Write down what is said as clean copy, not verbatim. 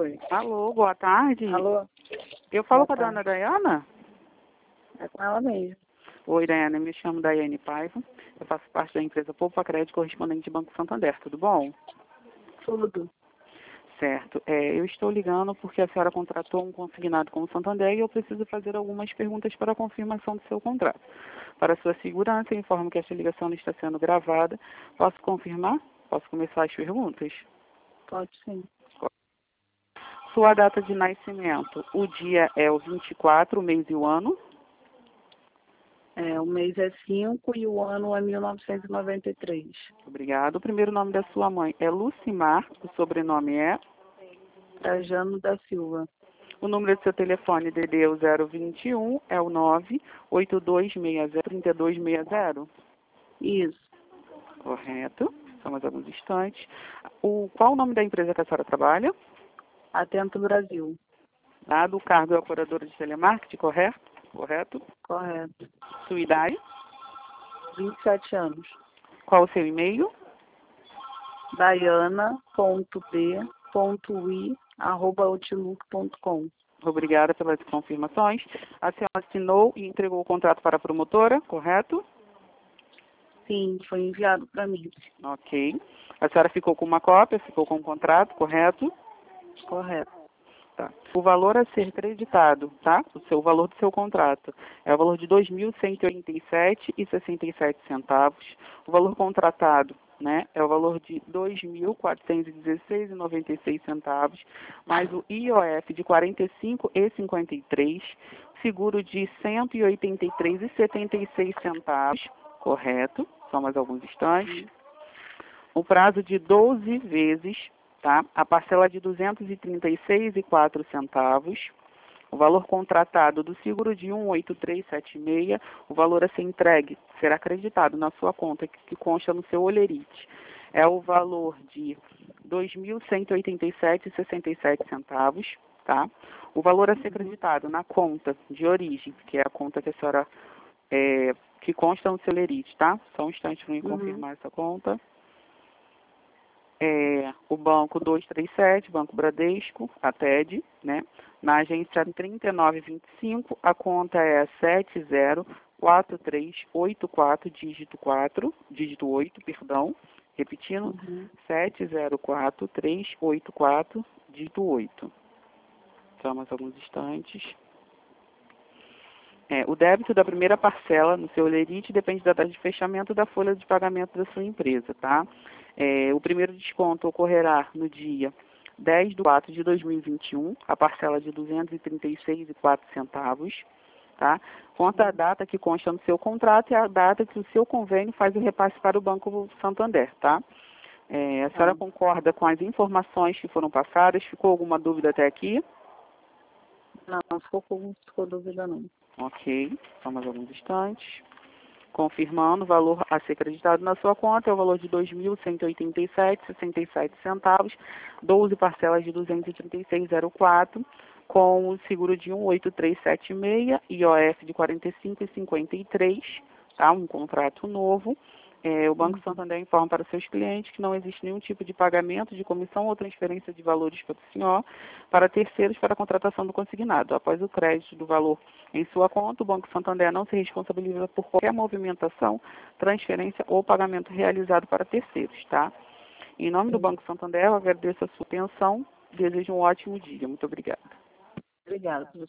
Oi. Alô, boa tarde. Alô? Eu falo Boa com a dona Dayana? É com ela mesmo. Oi, Dayana, eu me chamo Daiane Paiva. Eu faço parte da empresa Poupa Crédito, correspondente de Banco Santander, tudo bom? Tudo. Certo. Eu estou ligando porque a senhora contratou um consignado com o Santander e eu preciso fazer algumas perguntas para a confirmação do seu contrato. Para sua segurança, eu informo que esta ligação não está sendo gravada. Posso confirmar? Posso começar as perguntas? Pode sim. Sua data de nascimento, o dia é o 24, o mês e o ano? O mês é 5 e o ano é 1993. Obrigado. O primeiro nome da sua mãe é Lucimar, o sobrenome é? Trajano da Silva. O número do seu telefone, DD é o 021, é o 98260-3260. Isso. Correto. Só mais alguns instantes. Qual o nome da empresa que a senhora trabalha? Atento Brasil. Do cargo é operadora de telemarketing, correto? Correto. Correto. Sua idade? 27 anos. Qual o seu e-mail? Daiana.b.i@outlook.com. Obrigada pelas confirmações. A senhora assinou e entregou o contrato para a promotora, correto? Sim, foi enviado para mim. Ok. A senhora ficou com uma cópia, ficou com o contrato, correto? Correto. Tá. O valor a ser creditado, tá? O valor do seu contrato é o valor de R$ 2.187,67. O valor contratado, né, é o valor de R$ 2.416,96, mais o IOF de R$ 45,53, seguro de R$ 183,76, correto? Só mais alguns instantes. O prazo de 12 vezes, tá? A parcela de R$ 236,04. O valor contratado do seguro de 18376, o valor a ser entregue será acreditado na sua conta, que consta no seu olerite. É o valor de R$ 2.187,67, tá? O valor a ser acreditado na conta de origem, que é a conta que a senhora, que consta no seu olerite, tá? Só um instante para eu confirmar essa conta. O banco 237, Banco Bradesco, a TED, né? Na agência 3925, a conta é 704384, dígito 8, perdão. Repetindo, 704384, dígito 8. Só mais alguns instantes. O débito da primeira parcela no seu olerite depende da data de fechamento da folha de pagamento da sua empresa, tá? O primeiro desconto ocorrerá no dia 10/4/2021, a parcela de R$ 236,04, tá? Quanto à data que consta no seu contrato é a data que o seu convênio faz o repasse para o Banco Santander, tá? A senhora concorda com as informações que foram passadas? Ficou alguma dúvida até aqui? Não ficou dúvida não. Ok, só mais alguns instantes. Confirmando, o valor a ser acreditado na sua conta é o valor de R$ 2.187,67, 12 parcelas de R$ 236,04, com o seguro de 18376, IOF de R$ 45,53, tá? Um contrato novo. O Banco Santander informa para os seus clientes que não existe nenhum tipo de pagamento de comissão ou transferência de valores para o senhor para terceiros para a contratação do consignado. Após o crédito do valor em sua conta, o Banco Santander não se responsabiliza por qualquer movimentação, transferência ou pagamento realizado para terceiros, tá? Em nome do Banco Santander, eu agradeço a sua atenção e desejo um ótimo dia. Muito obrigada. Obrigada.